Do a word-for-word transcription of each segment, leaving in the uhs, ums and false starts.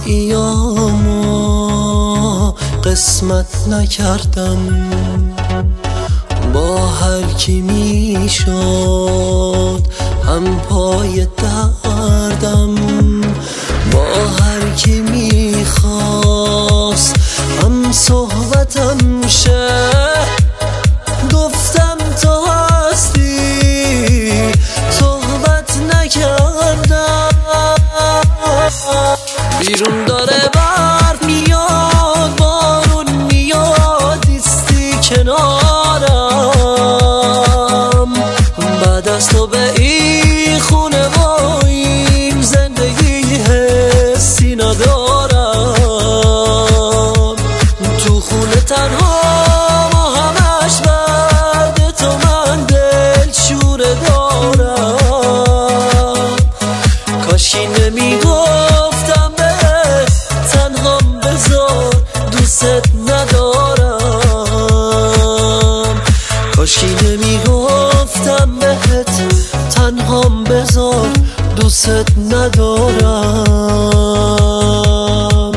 ایامو قسمت نکردم، با هر کی میشد هم پای دردم، با هر کی میخواست هم صحبتم شه. گفتم تو هستی صحبت نکردم. بیرون داره برف میاد، بارون میاد، ایستی کنارم. بعد از تو به این خونه و این زندگی حسی ندارم. تو خونه تنها ما همش بعد تو من دل شوره دارم. کاشی نمیگفتم به تنهام بذار دوست ندارم. کاشی نمیگفتم بهت تنهام بذار دوست ندارم.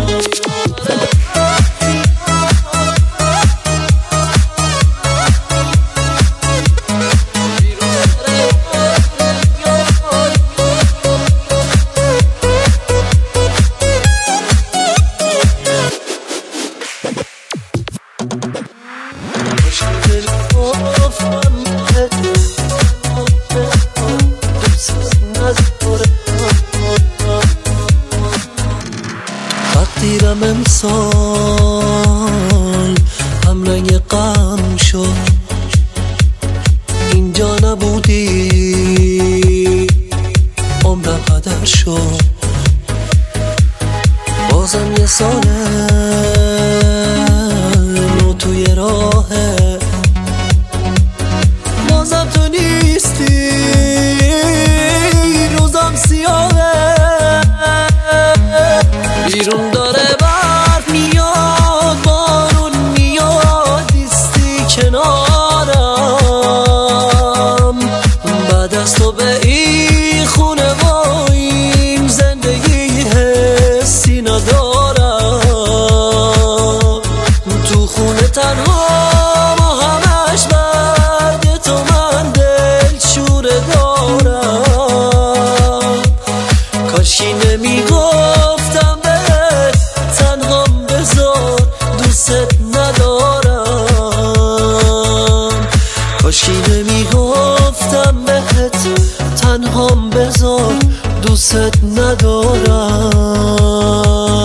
تقدیرم امسال هم رنگ غم شد، اینجا نبودی عمرم هدر شد. بازم یه ساله نو توی راهه، بازم تو نیستی روزم سیاهه. بیرون داره برف میاد، بارون میاد، ایستی کنارم. بعد از تو به این خونه و این زندگی حسی ندارم. تو خونه تنها ما همش بعد تو من دل شوره دارم. کاشی نمیگفتم به تنهام بذار دوست ندارم. کاشی نمیگفتم بهت تنهام بذار دوست ندارم.